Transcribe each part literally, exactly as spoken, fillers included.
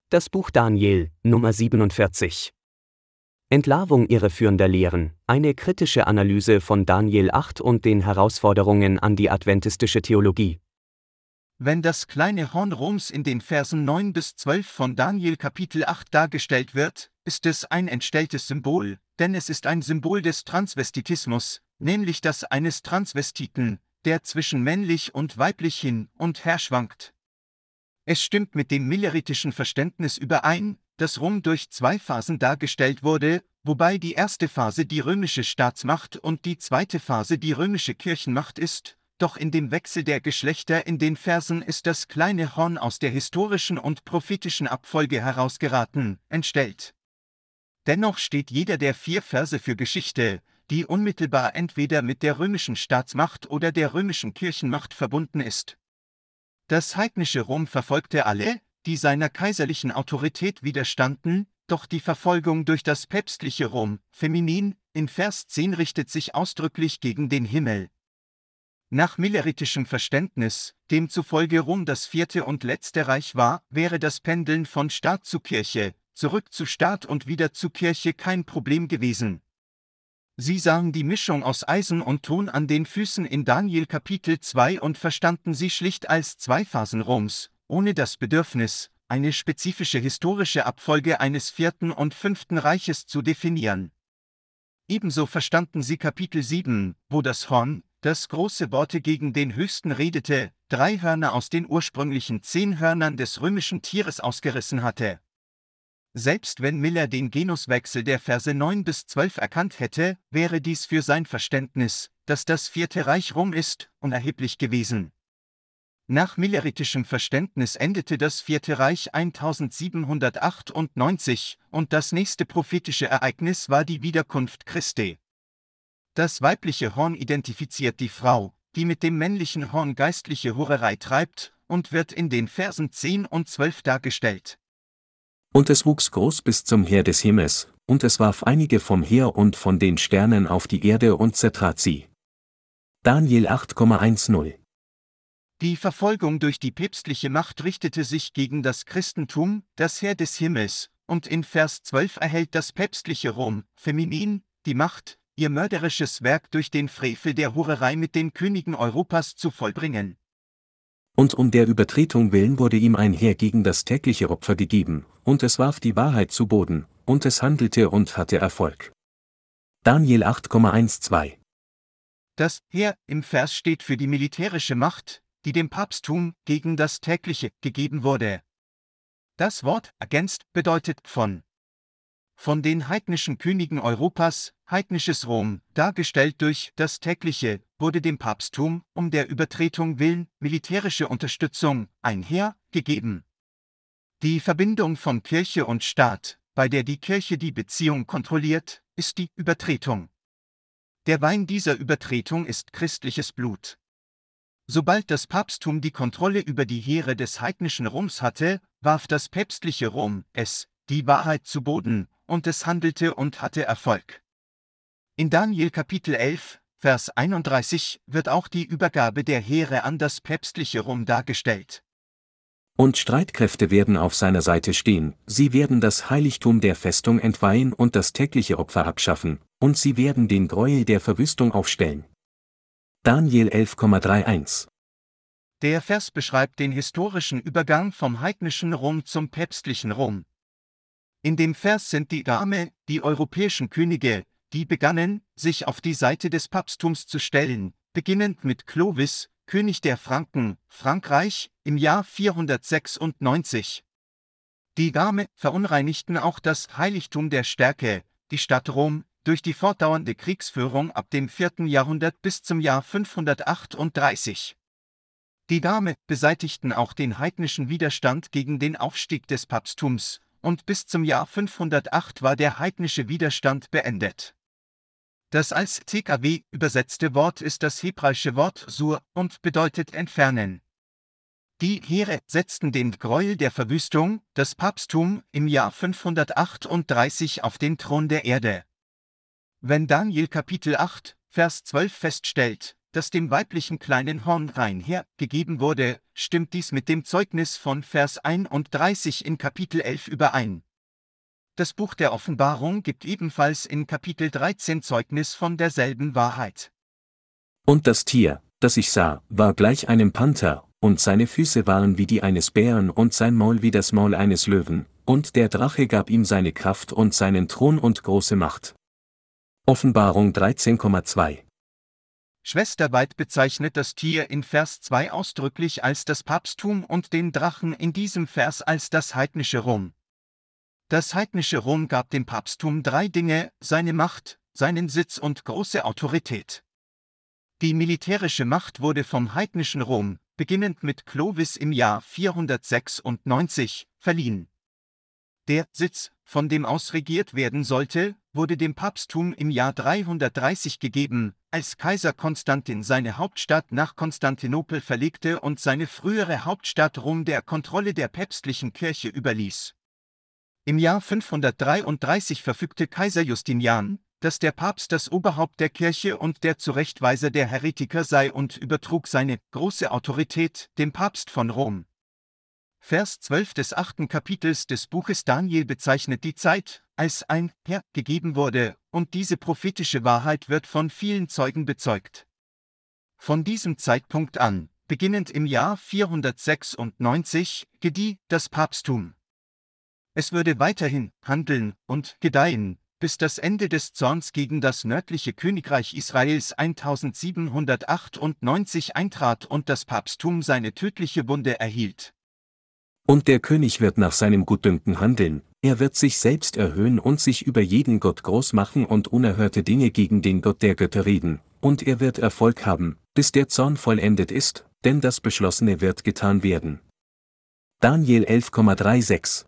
Das Buch Daniel, Nummer siebenundvierzig. Entlarvung irreführender Lehren, eine kritische Analyse von Daniel acht und den Herausforderungen an die adventistische Theologie. Wenn das kleine Horn Roms in den Versen neun bis zwölf von Daniel Kapitel acht dargestellt wird, ist es ein entstelltes Symbol, denn es ist ein Symbol des Transvestitismus, nämlich das eines Transvestiten, der zwischen männlich und weiblich hin und her schwankt. Es stimmt mit dem milleritischen Verständnis überein, dass Rom durch zwei Phasen dargestellt wurde, wobei die erste Phase die römische Staatsmacht und die zweite Phase die römische Kirchenmacht ist, doch in dem Wechsel der Geschlechter in den Versen ist das kleine Horn aus der historischen und prophetischen Abfolge herausgeraten, entstellt. Dennoch steht jeder der vier Verse für Geschichte, die unmittelbar entweder mit der römischen Staatsmacht oder der römischen Kirchenmacht verbunden ist. Das heidnische Rom verfolgte alle, die seiner kaiserlichen Autorität widerstanden, doch die Verfolgung durch das päpstliche Rom, feminin, in Vers zehn richtet sich ausdrücklich gegen den Himmel. Nach milleritischem Verständnis, demzufolge Rom das vierte und letzte Reich war, wäre das Pendeln von Staat zu Kirche, zurück zu Staat und wieder zu Kirche kein Problem gewesen. Sie sahen die Mischung aus Eisen und Ton an den Füßen in Daniel Kapitel zwei und verstanden sie schlicht als zwei Phasen Roms, ohne das Bedürfnis, eine spezifische historische Abfolge eines vierten und fünften Reiches zu definieren. Ebenso verstanden sie Kapitel sieben, wo das Horn, das große Worte gegen den Höchsten redete, drei Hörner aus den ursprünglichen zehn Hörnern des römischen Tieres ausgerissen hatte. Selbst wenn Miller den Genuswechsel der Verse neun bis zwölf erkannt hätte, wäre dies für sein Verständnis, dass das vierte Reich Rom ist, unerheblich gewesen. Nach milleritischem Verständnis endete das vierte Reich eintausendsiebenhundertachtundneunzig und das nächste prophetische Ereignis war die Wiederkunft Christi. Das weibliche Horn identifiziert die Frau, die mit dem männlichen Horn geistliche Hurerei treibt, und wird in den Versen zehn und zwölf dargestellt. Und es wuchs groß bis zum Heer des Himmels, und es warf einige vom Heer und von den Sternen auf die Erde und zertrat sie. Daniel acht Komma zehn. Die Verfolgung durch die päpstliche Macht richtete sich gegen das Christentum, das Heer des Himmels, und in Vers zwölf erhält das päpstliche Rom, feminin, die Macht, ihr mörderisches Werk durch den Frevel der Hurerei mit den Königen Europas zu vollbringen. Und um der Übertretung willen wurde ihm ein Heer gegen das tägliche Opfer gegeben, und es warf die Wahrheit zu Boden, und es handelte und hatte Erfolg. Daniel acht Komma zwölf. Das Heer im Vers steht für die militärische Macht, die dem Papsttum gegen das tägliche gegeben wurde. Das Wort ergänzt bedeutet von. Von den heidnischen Königen Europas, heidnisches Rom, dargestellt durch das tägliche, wurde dem Papsttum, um der Übertretung willen, militärische Unterstützung, ein Heer, gegeben. Die Verbindung von Kirche und Staat, bei der die Kirche die Beziehung kontrolliert, ist die Übertretung. Der Wein dieser Übertretung ist christliches Blut. Sobald das Papsttum die Kontrolle über die Heere des heidnischen Roms hatte, warf das päpstliche Rom es, die Wahrheit zu Boden, und es handelte und hatte Erfolg. In Daniel Kapitel elf, Vers einunddreißig wird auch die Übergabe der Heere an das päpstliche Rom dargestellt. Und Streitkräfte werden auf seiner Seite stehen, sie werden das Heiligtum der Festung entweihen und das tägliche Opfer abschaffen, und sie werden den Gräuel der Verwüstung aufstellen. Daniel elf Komma einunddreißig. Der Vers beschreibt den historischen Übergang vom heidnischen Rom zum päpstlichen Rom. In dem Vers sind die Dame, die europäischen Könige, die begannen, sich auf die Seite des Papsttums zu stellen, beginnend mit Clovis, König der Franken, Frankreich, im Jahr vierhundertsechsundneunzig. Die Dame verunreinigten auch das Heiligtum der Stärke, die Stadt Rom, durch die fortdauernde Kriegsführung ab dem vierten Jahrhundert bis zum Jahr fünfhundertachtunddreißig. Die Dame beseitigten auch den heidnischen Widerstand gegen den Aufstieg des Papsttums, und bis zum Jahr fünfhundertacht war der heidnische Widerstand beendet. Das als T K W übersetzte Wort ist das hebräische Wort Sur und bedeutet entfernen. Die Heere setzten den Gräuel der Verwüstung, das Papsttum, im Jahr fünfhundertachtunddreißig auf den Thron der Erde. Wenn Daniel Kapitel acht, Vers zwölf feststellt, das dem weiblichen kleinen Horn rein hergegeben wurde, stimmt dies mit dem Zeugnis von Vers einunddreißig in Kapitel elf überein. Das Buch der Offenbarung gibt ebenfalls in Kapitel dreizehn Zeugnis von derselben Wahrheit. Und das Tier, das ich sah, war gleich einem Panther, und seine Füße waren wie die eines Bären und sein Maul wie das Maul eines Löwen, und der Drache gab ihm seine Kraft und seinen Thron und große Macht. Offenbarung dreizehn Komma zwei. Schwester White bezeichnet das Tier in Vers zwei ausdrücklich als das Papsttum und den Drachen in diesem Vers als das heidnische Rom. Das heidnische Rom gab dem Papsttum drei Dinge: seine Macht, seinen Sitz und große Autorität. Die militärische Macht wurde vom heidnischen Rom, beginnend mit Clovis im Jahr vierhundertsechsundneunzig, verliehen. Der Sitz, von dem aus regiert werden sollte, wurde dem Papsttum im Jahr dreihundertdreißig gegeben, als Kaiser Konstantin seine Hauptstadt nach Konstantinopel verlegte und seine frühere Hauptstadt Rom der Kontrolle der päpstlichen Kirche überließ. Im Jahr fünfhundertdreiunddreißig verfügte Kaiser Justinian, dass der Papst das Oberhaupt der Kirche und der Zurechtweiser der Heretiker sei und übertrug seine große Autorität dem Papst von Rom. Vers zwölf des achten Kapitels des Buches Daniel bezeichnet die Zeit, als ein Herr gegeben wurde, und diese prophetische Wahrheit wird von vielen Zeugen bezeugt. Von diesem Zeitpunkt an, beginnend im Jahr vierhundertsechsundneunzig, gedieh das Papsttum. Es würde weiterhin handeln und gedeihen, bis das Ende des Zorns gegen das nördliche Königreich Israels eintausendsiebenhundertachtundneunzig eintrat und das Papsttum seine tödliche Wunde erhielt. Und der König wird nach seinem Gutdünken handeln, er wird sich selbst erhöhen und sich über jeden Gott groß machen und unerhörte Dinge gegen den Gott der Götter reden, und er wird Erfolg haben, bis der Zorn vollendet ist, denn das Beschlossene wird getan werden. Daniel elf Komma sechsunddreißig.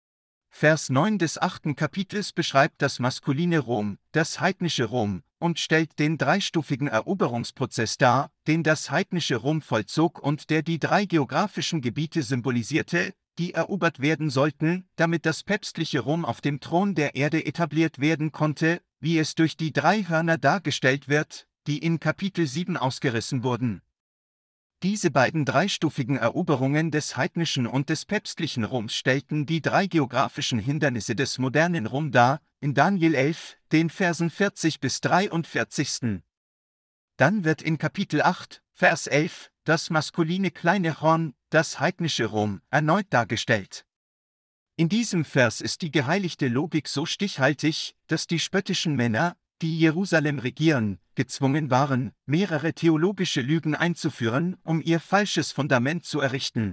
Vers neun des achten Kapitels beschreibt das maskuline Rom, das heidnische Rom, und stellt den dreistufigen Eroberungsprozess dar, den das heidnische Rom vollzog und der die drei geografischen Gebiete symbolisierte, die erobert werden sollten, damit das päpstliche Rom auf dem Thron der Erde etabliert werden konnte, wie es durch die drei Hörner dargestellt wird, die in Kapitel sieben ausgerissen wurden. Diese beiden dreistufigen Eroberungen des heidnischen und des päpstlichen Roms stellten die drei geografischen Hindernisse des modernen Rom dar, in Daniel elf, den Versen vierzig bis dreiundvierzig. Dann wird in Kapitel acht, Vers elf, das maskuline kleine Horn, das heidnische Rom, erneut dargestellt. In diesem Vers ist die geheiligte Logik so stichhaltig, dass die spöttischen Männer, die Jerusalem regieren, gezwungen waren, mehrere theologische Lügen einzuführen, um ihr falsches Fundament zu errichten.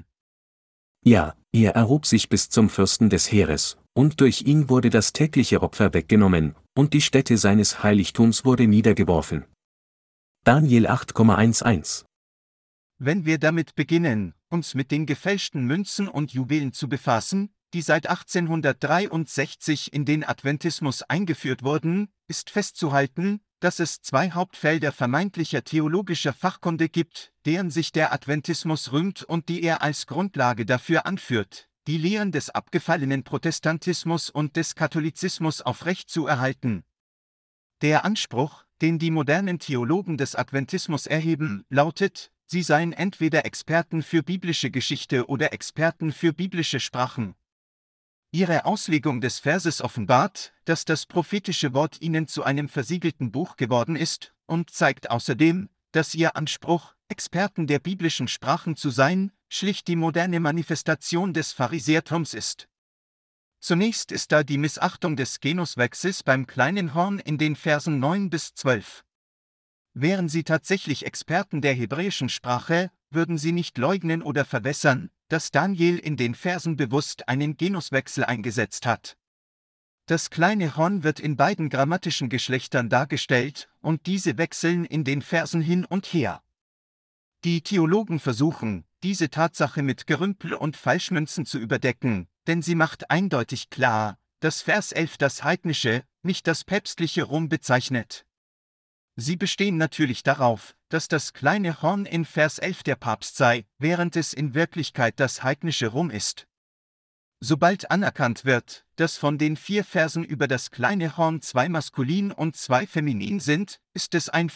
Ja, er erhob sich bis zum Fürsten des Heeres, und durch ihn wurde das tägliche Opfer weggenommen, und die Stätte seines Heiligtums wurde niedergeworfen. Daniel acht Komma elf. Wenn wir damit beginnen, uns mit den gefälschten Münzen und Juwelen zu befassen, die seit achtzehnhundertdreiundsechzig in den Adventismus eingeführt wurden, ist festzuhalten, dass es zwei Hauptfelder vermeintlicher theologischer Fachkunde gibt, deren sich der Adventismus rühmt und die er als Grundlage dafür anführt, die Lehren des abgefallenen Protestantismus und des Katholizismus aufrecht zu erhalten. Der Anspruch, den die modernen Theologen des Adventismus erheben, lautet, sie seien entweder Experten für biblische Geschichte oder Experten für biblische Sprachen. Ihre Auslegung des Verses offenbart, dass das prophetische Wort ihnen zu einem versiegelten Buch geworden ist, und zeigt außerdem, dass ihr Anspruch, Experten der biblischen Sprachen zu sein, schlicht die moderne Manifestation des Pharisäertums ist. Zunächst ist da die Missachtung des Genuswechsels beim kleinen Horn in den Versen neun bis zwölf. Wären sie tatsächlich Experten der hebräischen Sprache, würden sie nicht leugnen oder verwässern, dass Daniel in den Versen bewusst einen Genuswechsel eingesetzt hat. Das kleine Horn wird in beiden grammatischen Geschlechtern dargestellt, und diese wechseln in den Versen hin und her. Die Theologen versuchen, diese Tatsache mit Gerümpel und Falschmünzen zu überdecken, denn sie macht eindeutig klar, dass Vers elf das heidnische, nicht das päpstliche Rom bezeichnet. Sie bestehen natürlich darauf, dass das kleine Horn in Vers elf der Papst sei, während es in Wirklichkeit das heidnische Rom ist. Sobald anerkannt wird, dass von den vier Versen über das kleine Horn zwei maskulin und zwei feminin sind, ist es einfach,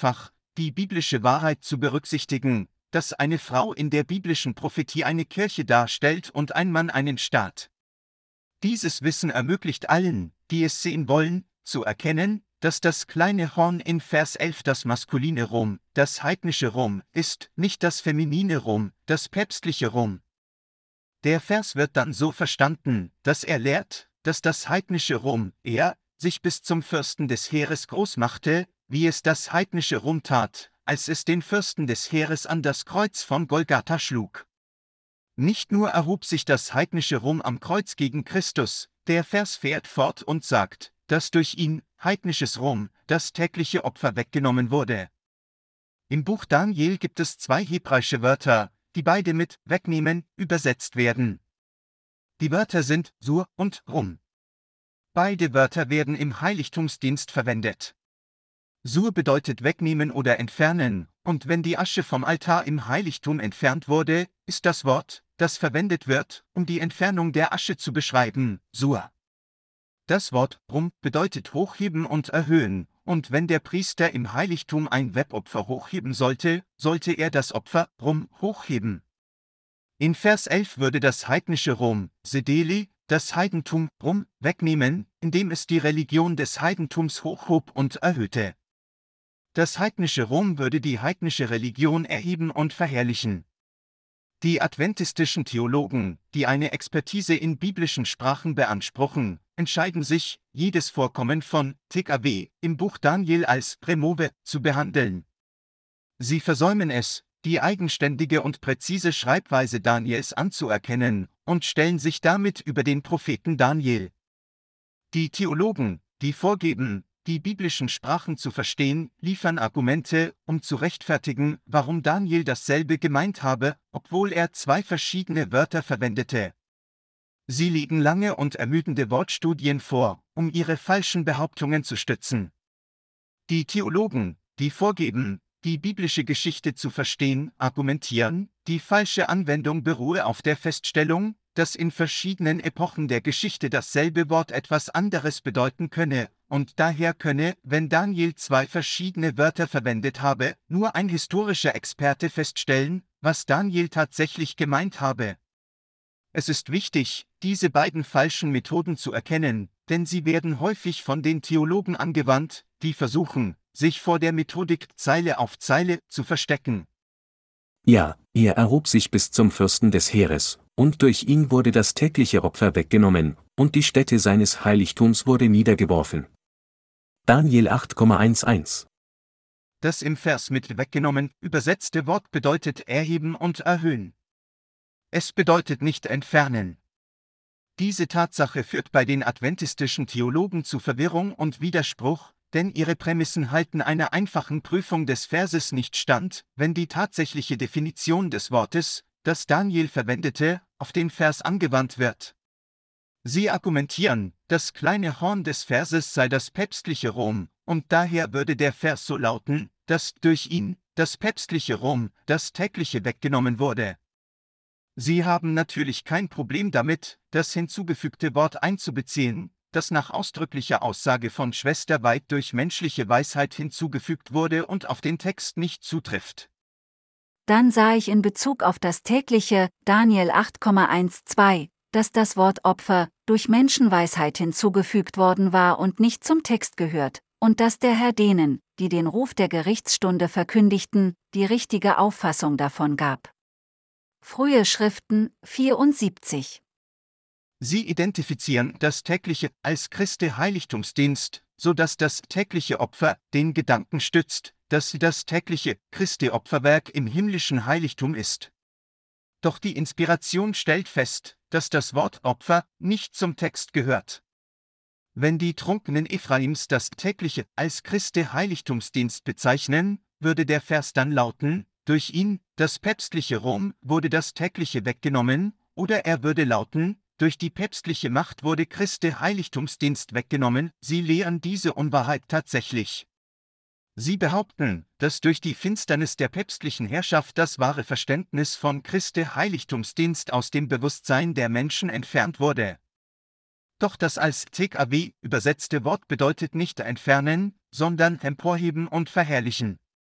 die biblische Wahrheit zu berücksichtigen, dass eine Frau in der biblischen Prophetie eine Kirche darstellt und ein Mann einen Staat. Dieses Wissen ermöglicht allen, die es sehen wollen, zu erkennen, dass das kleine Horn in Vers elf das maskuline Rom, das heidnische Rom, ist, nicht das feminine Rom, das päpstliche Rom. Der Vers wird dann so verstanden, dass er lehrt, dass das heidnische Rom, er, sich bis zum Fürsten des Heeres groß machte, wie es das heidnische Rom tat, als es den Fürsten des Heeres an das Kreuz von Golgatha schlug. Nicht nur erhob sich das heidnische Rom am Kreuz gegen Christus, der Vers fährt fort und sagt, dass durch ihn, heidnisches Rom, das tägliche Opfer weggenommen wurde. Im Buch Daniel gibt es zwei hebräische Wörter, die beide mit wegnehmen übersetzt werden. Die Wörter sind Sur und Rum. Beide Wörter werden im Heiligtumsdienst verwendet. Sur bedeutet wegnehmen oder entfernen, und wenn die Asche vom Altar im Heiligtum entfernt wurde, ist das Wort, das verwendet wird, um die Entfernung der Asche zu beschreiben, Sur. Das Wort Rum bedeutet hochheben und erhöhen, und wenn der Priester im Heiligtum ein Webbopfer hochheben sollte, sollte er das Opfer Rum hochheben. In Vers elf würde das heidnische Rom, Sedeli, das Heidentum Rum wegnehmen, indem es die Religion des Heidentums hochhob und erhöhte. Das heidnische Rom würde die heidnische Religion erheben und verherrlichen. Die adventistischen Theologen, die eine Expertise in biblischen Sprachen beanspruchen, entscheiden sich, jedes Vorkommen von T K W im Buch Daniel als Remove zu behandeln. Sie versäumen es, die eigenständige und präzise Schreibweise Daniels anzuerkennen, und stellen sich damit über den Propheten Daniel. Die Theologen, die vorgeben, die biblischen Sprachen zu verstehen, liefern Argumente, um zu rechtfertigen, warum Daniel dasselbe gemeint habe, obwohl er zwei verschiedene Wörter verwendete. Sie legen lange und ermüdende Wortstudien vor, um ihre falschen Behauptungen zu stützen. Die Theologen, die vorgeben, die biblische Geschichte zu verstehen, argumentieren, die falsche Anwendung beruhe auf der Feststellung, dass in verschiedenen Epochen der Geschichte dasselbe Wort etwas anderes bedeuten könne, und daher könne, wenn Daniel zwei verschiedene Wörter verwendet habe, nur ein historischer Experte feststellen, was Daniel tatsächlich gemeint habe. Es ist wichtig, diese beiden falschen Methoden zu erkennen, denn sie werden häufig von den Theologen angewandt, die versuchen, sich vor der Methodik Zeile auf Zeile zu verstecken. Ja, er erhob sich bis zum Fürsten des Heeres, und durch ihn wurde das tägliche Opfer weggenommen, und die Stätte seines Heiligtums wurde niedergeworfen. Daniel acht Komma elf. Das im Vers mit weggenommen übersetzte Wort bedeutet erheben und erhöhen. Es bedeutet nicht entfernen. Diese Tatsache führt bei den adventistischen Theologen zu Verwirrung und Widerspruch, denn ihre Prämissen halten einer einfachen Prüfung des Verses nicht stand, wenn die tatsächliche Definition des Wortes, das Daniel verwendete, auf den Vers angewandt wird. Sie argumentieren, das kleine Horn des Verses sei das päpstliche Rom, und daher würde der Vers so lauten, dass durch ihn, das päpstliche Rom, das tägliche weggenommen wurde. Sie haben natürlich kein Problem damit, das hinzugefügte Wort einzubeziehen, das nach ausdrücklicher Aussage von Schwester White durch menschliche Weisheit hinzugefügt wurde und auf den Text nicht zutrifft. Dann sah ich in Bezug auf das tägliche, Daniel acht Komma zwölf, dass das Wort Opfer durch Menschenweisheit hinzugefügt worden war und nicht zum Text gehört, und dass der Herr denen, die den Ruf der Gerichtsstunde verkündigten, die richtige Auffassung davon gab. Frühe Schriften vierundsiebzig. Sie identifizieren das tägliche als Christi Heiligtumsdienst, so dass das tägliche Opfer den Gedanken stützt, dass das tägliche Christi Opferwerk im himmlischen Heiligtum ist. Doch die Inspiration stellt fest, dass das Wort Opfer nicht zum Text gehört. Wenn die trunkenen Ephraims das tägliche als Christi Heiligtumsdienst bezeichnen, würde der Vers dann lauten, durch ihn, das päpstliche Rom, wurde das tägliche weggenommen, oder er würde lauten, durch die päpstliche Macht wurde Christi Heiligtumsdienst weggenommen. Sie lehren diese Unwahrheit tatsächlich. Sie behaupten, dass durch die Finsternis der päpstlichen Herrschaft das wahre Verständnis von Christi Heiligtumsdienst aus dem Bewusstsein der Menschen entfernt wurde. Doch das als T K W übersetzte Wort bedeutet nicht entfernen, sondern emporheben und verherrlichen.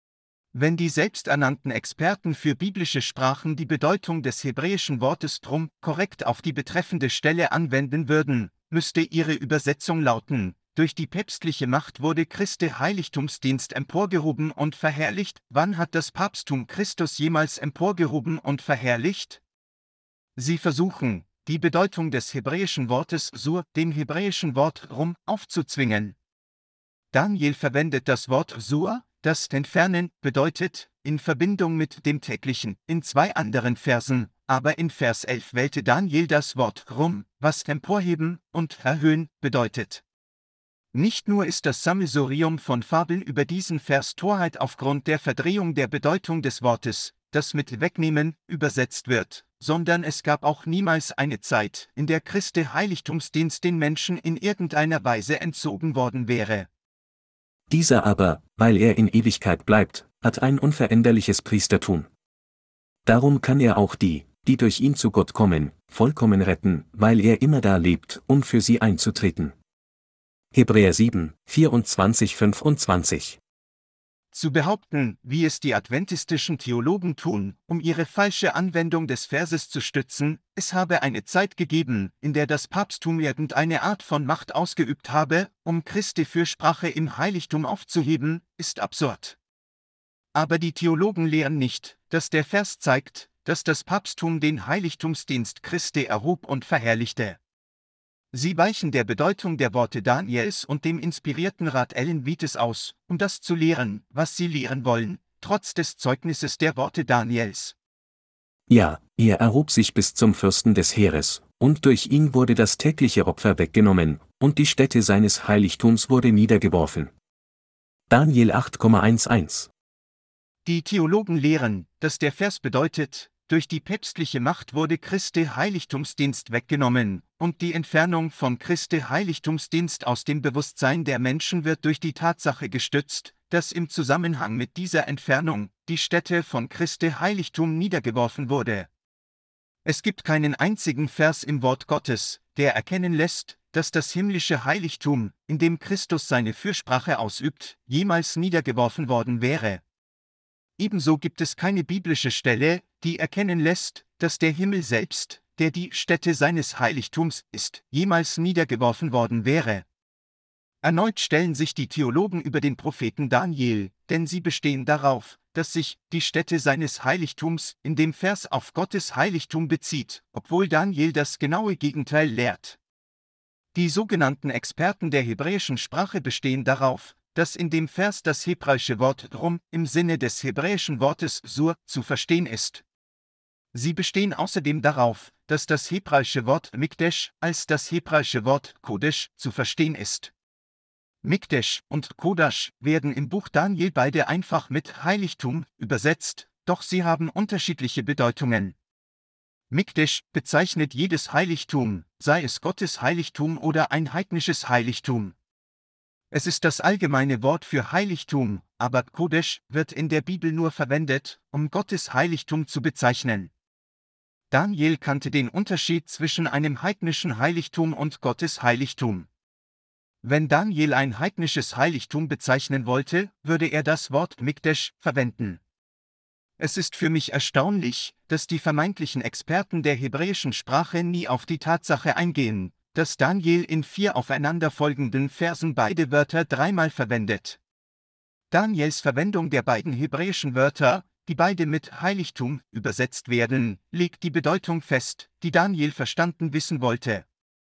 Wenn die selbsternannten Experten für biblische Sprachen die Bedeutung des hebräischen Wortes drum korrekt auf die betreffende Stelle anwenden würden, müsste ihre Übersetzung lauten: Durch die päpstliche Macht wurde Christi Heiligtumsdienst emporgehoben und verherrlicht. Wann hat das Papsttum Christus jemals emporgehoben und verherrlicht? Sie versuchen, die Bedeutung des hebräischen Wortes sur, dem hebräischen Wort rum, aufzuzwingen. Daniel verwendet das Wort sur, das entfernen bedeutet, in Verbindung mit dem täglichen, in zwei anderen Versen, aber in Vers elf wählte Daniel das Wort rum, was emporheben und erhöhen bedeutet. Nicht nur ist das Sammelsurium von Fabel über diesen Vers Torheit aufgrund der Verdrehung der Bedeutung des Wortes, das mit wegnehmen übersetzt wird, sondern es gab auch niemals eine Zeit, in der Christi Heiligtumsdienst den Menschen in irgendeiner Weise entzogen worden wäre. Dieser aber, weil er in Ewigkeit bleibt, hat ein unveränderliches Priestertum. Darum kann er auch die, die durch ihn zu Gott kommen, vollkommen retten, weil er immer da lebt, um für sie einzutreten. Hebräer sieben, vierundzwanzig bis fünfundzwanzig. Zu behaupten, wie es die adventistischen Theologen tun, um ihre falsche Anwendung des Verses zu stützen, es habe eine Zeit gegeben, in der das Papsttum irgendeine Art von Macht ausgeübt habe, um Christi Fürsprache im Heiligtum aufzuheben, ist absurd. Aber die Theologen lehren nicht, dass der Vers zeigt, dass das Papsttum den Heiligtumsdienst Christi erhob und verherrlichte. Sie weichen der Bedeutung der Worte Daniels und dem inspirierten Rat Ellen Whites aus, um das zu lehren, was sie lehren wollen, trotz des Zeugnisses der Worte Daniels. Ja, er erhob sich bis zum Fürsten des Heeres, und durch ihn wurde das tägliche Opfer weggenommen, und die Stätte seines Heiligtums wurde niedergeworfen. Daniel acht Komma elf. Die Theologen lehren, dass der Vers bedeutet: Durch die päpstliche Macht wurde Christi Heiligtumsdienst weggenommen, und die Entfernung von Christi Heiligtumsdienst aus dem Bewusstsein der Menschen wird durch die Tatsache gestützt, dass im Zusammenhang mit dieser Entfernung die Stätte von Christi Heiligtum niedergeworfen wurde. Es gibt keinen einzigen Vers im Wort Gottes, der erkennen lässt, dass das himmlische Heiligtum, in dem Christus seine Fürsprache ausübt, jemals niedergeworfen worden wäre. Ebenso gibt es keine biblische Stelle, die erkennen lässt, dass der Himmel selbst, der die Stätte seines Heiligtums ist, jemals niedergeworfen worden wäre. Erneut stellen sich die Theologen über den Propheten Daniel, denn sie bestehen darauf, dass sich die Stätte seines Heiligtums in dem Vers auf Gottes Heiligtum bezieht, obwohl Daniel das genaue Gegenteil lehrt. Die sogenannten Experten der hebräischen Sprache bestehen darauf, dass in dem Vers das hebräische Wort rum im Sinne des hebräischen Wortes sur zu verstehen ist. Sie bestehen außerdem darauf, dass das hebräische Wort Mikdesh als das hebräische Wort Kodesh zu verstehen ist. Mikdesh und Kodash werden im Buch Daniel beide einfach mit Heiligtum übersetzt, doch sie haben unterschiedliche Bedeutungen. Mikdesh bezeichnet jedes Heiligtum, sei es Gottes Heiligtum oder ein heidnisches Heiligtum. Es ist das allgemeine Wort für Heiligtum, aber Kodesh wird in der Bibel nur verwendet, um Gottes Heiligtum zu bezeichnen. Daniel kannte den Unterschied zwischen einem heidnischen Heiligtum und Gottes Heiligtum. Wenn Daniel ein heidnisches Heiligtum bezeichnen wollte, würde er das Wort Mikdesh verwenden. Es ist für mich erstaunlich, dass die vermeintlichen Experten der hebräischen Sprache nie auf die Tatsache eingehen, dass Daniel in vier aufeinanderfolgenden Versen beide Wörter dreimal verwendet. Daniels Verwendung der beiden hebräischen Wörter, die beide mit Heiligtum übersetzt werden, legt die Bedeutung fest, die Daniel verstanden wissen wollte.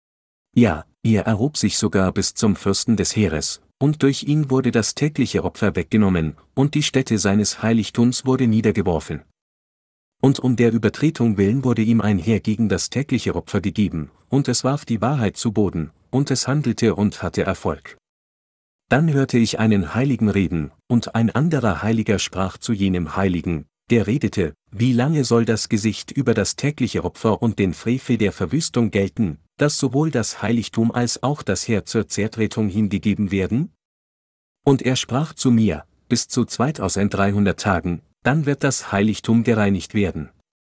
Ja, er erhob sich sogar bis zum Fürsten des Heeres, und durch ihn wurde das tägliche Opfer weggenommen, und die Stätte seines Heiligtums wurde niedergeworfen. Und um der Übertretung willen wurde ihm ein Heer gegen das tägliche Opfer gegeben, und es warf die Wahrheit zu Boden, und es handelte und hatte Erfolg. Dann hörte ich einen Heiligen reden, und ein anderer Heiliger sprach zu jenem Heiligen, der redete: Wie lange soll das Gesicht über das tägliche Opfer und den Frevel der Verwüstung gelten, dass sowohl das Heiligtum als auch das Heer zur Zertretung hingegeben werden? Und er sprach zu mir: Bis zu zweitausenddreihundert Tagen, dann wird das Heiligtum gereinigt werden.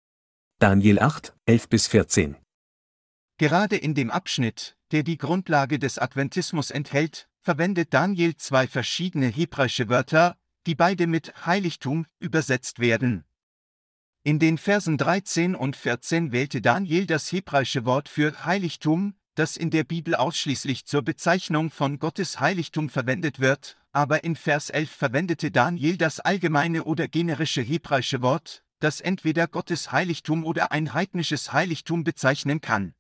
Daniel acht, elf bis vierzehn. Gerade in dem Abschnitt, der die Grundlage des Adventismus enthält, verwendet Daniel zwei verschiedene hebräische Wörter, die beide mit Heiligtum übersetzt werden. In den Versen dreizehn und vierzehn wählte Daniel das hebräische Wort für Heiligtum, das in der Bibel ausschließlich zur Bezeichnung von Gottes Heiligtum verwendet wird, aber in Vers elf verwendete Daniel das allgemeine oder generische hebräische Wort, das entweder Gottes Heiligtum oder ein heidnisches Heiligtum bezeichnen kann.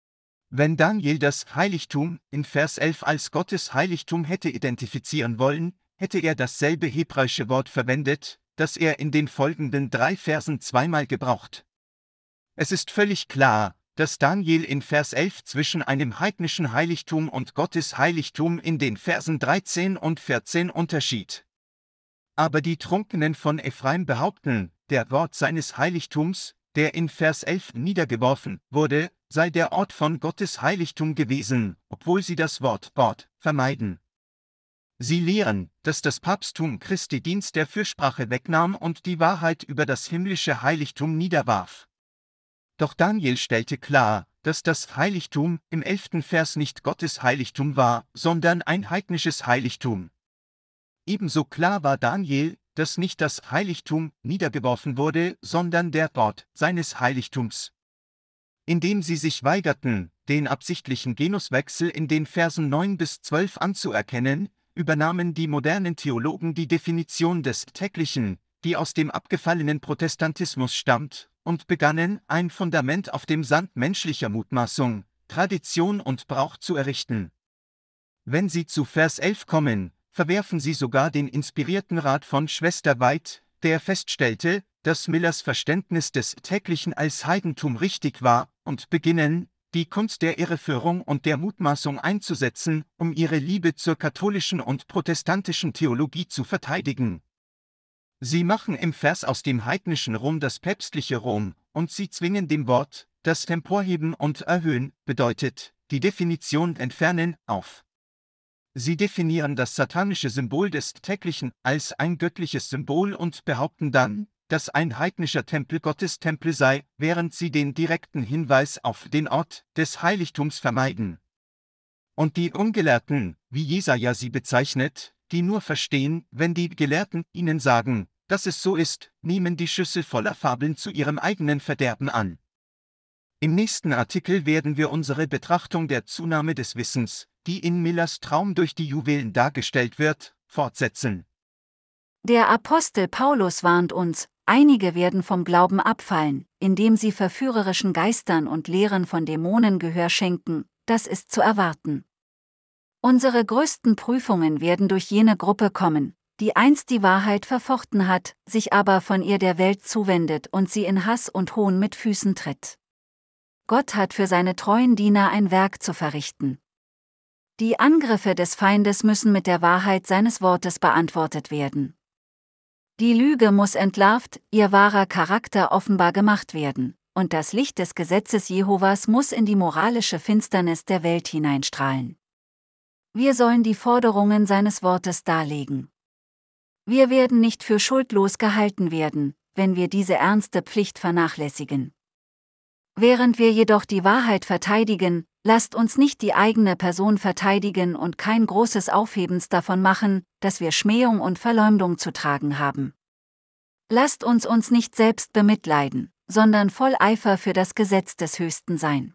Wenn Daniel das Heiligtum in Vers elf als Gottes Heiligtum hätte identifizieren wollen, hätte er dasselbe hebräische Wort verwendet, das er in den folgenden drei Versen zweimal gebraucht. Es ist völlig klar, dass Daniel in Vers elf zwischen einem heidnischen Heiligtum und Gottes Heiligtum in den Versen dreizehn und vierzehn unterschied. Aber die Trunkenen von Ephraim behaupten, der Ort seines Heiligtums, der in Vers elf niedergeworfen wurde, sei der Ort von Gottes Heiligtum gewesen, obwohl sie das Wort Ort vermeiden. Sie lehren, dass das Papsttum Christi Dienst der Fürsprache wegnahm und die Wahrheit über das himmlische Heiligtum niederwarf. Doch Daniel stellte klar, dass das Heiligtum im elften Vers nicht Gottes Heiligtum war, sondern ein heidnisches Heiligtum. Ebenso klar war Daniel, dass nicht das Heiligtum niedergeworfen wurde, sondern der Ort seines Heiligtums. Indem sie sich weigerten, den absichtlichen Genuswechsel in den Versen neun bis zwölf anzuerkennen, übernahmen die modernen Theologen die Definition des Täglichen, die aus dem abgefallenen Protestantismus stammt, und begannen, ein Fundament auf dem Sand menschlicher Mutmaßung, Tradition und Brauch zu errichten. Wenn sie zu Vers elf kommen, verwerfen sie sogar den inspirierten Rat von Schwester White, der feststellte, dass Millers Verständnis des Täglichen als Heidentum richtig war, und beginnen, die Kunst der Irreführung und der Mutmaßung einzusetzen, um ihre Liebe zur katholischen und protestantischen Theologie zu verteidigen. Sie machen im Vers aus dem heidnischen Rom das päpstliche Rom, und sie zwingen dem Wort, das emporheben und erhöhen bedeutet, die Definition entfernen, auf. Sie definieren das satanische Symbol des Täglichen als ein göttliches Symbol und behaupten dann, dass ein heidnischer Tempel Gottes Tempel sei, während sie den direkten Hinweis auf den Ort des Heiligtums vermeiden. Und die Ungelehrten, wie Jesaja sie bezeichnet, die nur verstehen, wenn die Gelehrten ihnen sagen, dass es so ist, nehmen die Schüssel voller Fabeln zu ihrem eigenen Verderben an. Im nächsten Artikel werden wir unsere Betrachtung der Zunahme des Wissens, die in Millers Traum durch die Juwelen dargestellt wird, fortsetzen. Der Apostel Paulus warnt uns, einige werden vom Glauben abfallen, indem sie verführerischen Geistern und Lehren von Dämonen Gehör schenken, das ist zu erwarten. Unsere größten Prüfungen werden durch jene Gruppe kommen, die einst die Wahrheit verfochten hat, sich aber von ihr der Welt zuwendet und sie in Hass und Hohn mit Füßen tritt. Gott hat für seine treuen Diener ein Werk zu verrichten. Die Angriffe des Feindes müssen mit der Wahrheit seines Wortes beantwortet werden. Die Lüge muss entlarvt, ihr wahrer Charakter offenbar gemacht werden, und das Licht des Gesetzes Jehovas muss in die moralische Finsternis der Welt hineinstrahlen. Wir sollen die Forderungen seines Wortes darlegen. Wir werden nicht für schuldlos gehalten werden, wenn wir diese ernste Pflicht vernachlässigen. Während wir jedoch die Wahrheit verteidigen, lasst uns nicht die eigene Person verteidigen und kein großes Aufhebens davon machen, dass wir Schmähung und Verleumdung zu tragen haben. Lasst uns uns nicht selbst bemitleiden, sondern voll Eifer für das Gesetz des Höchsten sein.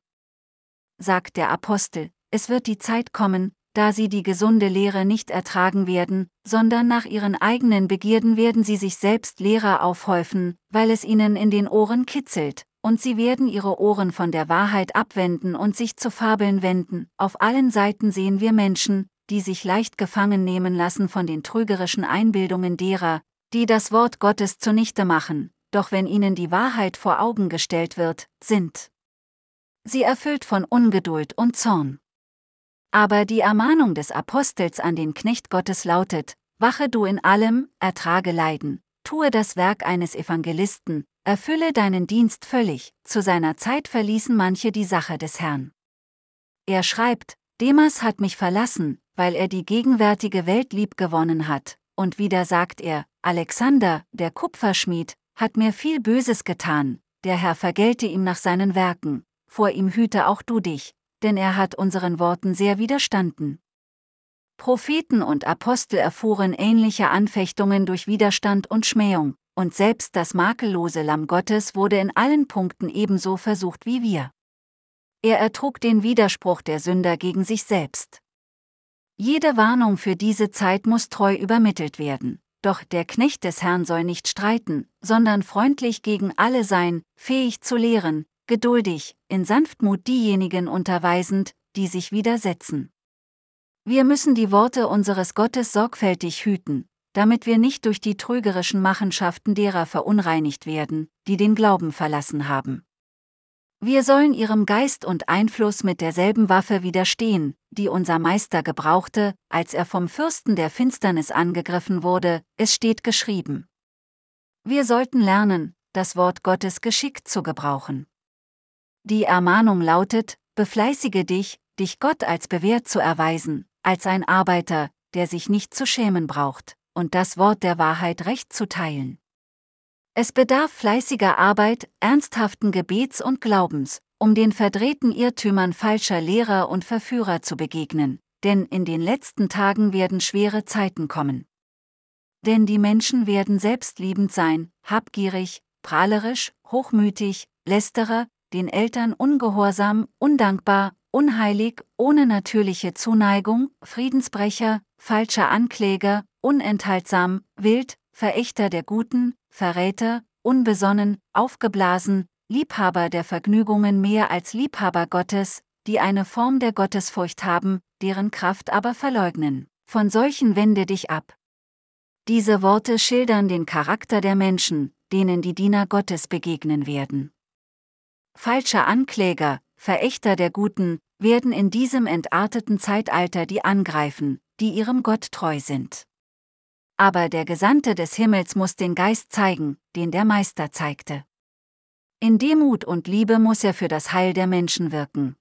Sagt der Apostel, es wird die Zeit kommen, da sie die gesunde Lehre nicht ertragen werden, sondern nach ihren eigenen Begierden werden sie sich selbst Lehrer aufhäufen, weil es ihnen in den Ohren kitzelt, und sie werden ihre Ohren von der Wahrheit abwenden und sich zu Fabeln wenden. Auf allen Seiten sehen wir Menschen, die sich leicht gefangen nehmen lassen von den trügerischen Einbildungen derer, die das Wort Gottes zunichte machen, doch wenn ihnen die Wahrheit vor Augen gestellt wird, sind sie erfüllt von Ungeduld und Zorn. Aber die Ermahnung des Apostels an den Knecht Gottes lautet: Wache du in allem, ertrage Leiden, tue das Werk eines Evangelisten, erfülle deinen Dienst völlig. Zu seiner Zeit verließen manche die Sache des Herrn. Er schreibt: Demas hat mich verlassen, weil er die gegenwärtige Welt liebgewonnen hat, und wieder sagt er: Alexander, der Kupferschmied, hat mir viel Böses getan, der Herr vergelte ihm nach seinen Werken, vor ihm hüte auch du dich, denn er hat unseren Worten sehr widerstanden. Propheten und Apostel erfuhren ähnliche Anfechtungen durch Widerstand und Schmähung, und selbst das makellose Lamm Gottes wurde in allen Punkten ebenso versucht wie wir. Er ertrug den Widerspruch der Sünder gegen sich selbst. Jede Warnung für diese Zeit muss treu übermittelt werden, doch der Knecht des Herrn soll nicht streiten, sondern freundlich gegen alle sein, fähig zu lehren, geduldig, in Sanftmut diejenigen unterweisend, die sich widersetzen. Wir müssen die Worte unseres Gottes sorgfältig hüten, damit wir nicht durch die trügerischen Machenschaften derer verunreinigt werden, die den Glauben verlassen haben. Wir sollen ihrem Geist und Einfluss mit derselben Waffe widerstehen, die unser Meister gebrauchte, als er vom Fürsten der Finsternis angegriffen wurde, es steht geschrieben. Wir sollten lernen, das Wort Gottes geschickt zu gebrauchen. Die Ermahnung lautet, befleißige dich, dich Gott als bewährt zu erweisen, als ein Arbeiter, der sich nicht zu schämen braucht, und das Wort der Wahrheit recht zu teilen. Es bedarf fleißiger Arbeit, ernsthaften Gebets und Glaubens, um den verdrehten Irrtümern falscher Lehrer und Verführer zu begegnen, denn in den letzten Tagen werden schwere Zeiten kommen. Denn die Menschen werden selbstliebend sein, habgierig, prahlerisch, hochmütig, Lästerer, den Eltern ungehorsam, undankbar, unheilig, ohne natürliche Zuneigung, Friedensbrecher, falscher Ankläger, unenthaltsam, wild, Verächter der Guten, Verräter, unbesonnen, aufgeblasen, Liebhaber der Vergnügungen mehr als Liebhaber Gottes, die eine Form der Gottesfurcht haben, deren Kraft aber verleugnen. Von solchen wende dich ab. Diese Worte schildern den Charakter der Menschen, denen die Diener Gottes begegnen werden. Falsche Ankläger, Verächter der Guten, werden in diesem entarteten Zeitalter die angreifen, die ihrem Gott treu sind. Aber der Gesandte des Himmels muss den Geist zeigen, den der Meister zeigte. In Demut und Liebe muss er für das Heil der Menschen wirken.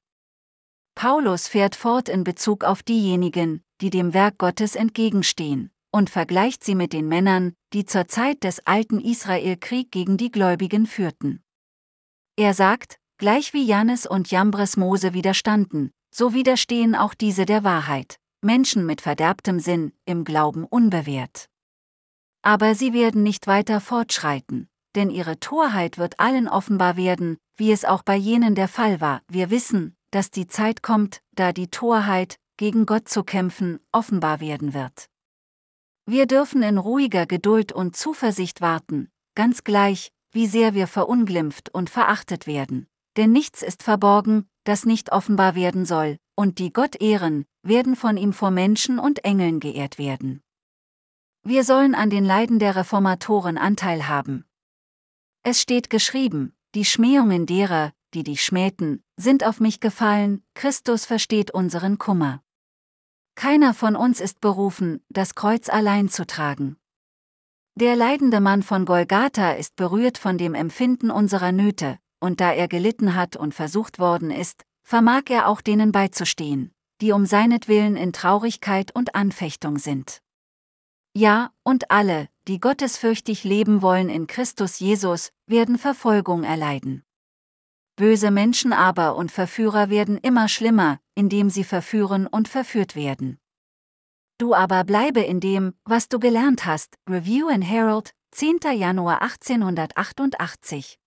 Paulus fährt fort in Bezug auf diejenigen, die dem Werk Gottes entgegenstehen, und vergleicht sie mit den Männern, die zur Zeit des alten Israel Krieg gegen die Gläubigen führten. Er sagt, gleich wie Jannes und Jambres Mose widerstanden, so widerstehen auch diese der Wahrheit, Menschen mit verderbtem Sinn, im Glauben unbewährt. Aber sie werden nicht weiter fortschreiten, denn ihre Torheit wird allen offenbar werden, wie es auch bei jenen der Fall war. Wir wissen, dass die Zeit kommt, da die Torheit, gegen Gott zu kämpfen, offenbar werden wird. Wir dürfen in ruhiger Geduld und Zuversicht warten, ganz gleich, wie sehr wir verunglimpft und verachtet werden. Denn nichts ist verborgen, das nicht offenbar werden soll, und die Gott ehren, werden von ihm vor Menschen und Engeln geehrt werden. Wir sollen an den Leiden der Reformatoren Anteil haben. Es steht geschrieben, die Schmähungen derer, die dich schmähten, sind auf mich gefallen, Christus versteht unseren Kummer. Keiner von uns ist berufen, das Kreuz allein zu tragen. Der leidende Mann von Golgatha ist berührt von dem Empfinden unserer Nöte, und da er gelitten hat und versucht worden ist, vermag er auch denen beizustehen, die um seinetwillen in Traurigkeit und Anfechtung sind. Ja, und alle, die gottesfürchtig leben wollen in Christus Jesus, werden Verfolgung erleiden. Böse Menschen aber und Verführer werden immer schlimmer, indem sie verführen und verführt werden. Du aber bleibe in dem, was du gelernt hast. Review and Herald, zehnter Januar achtzehnhundertachtundachtzig.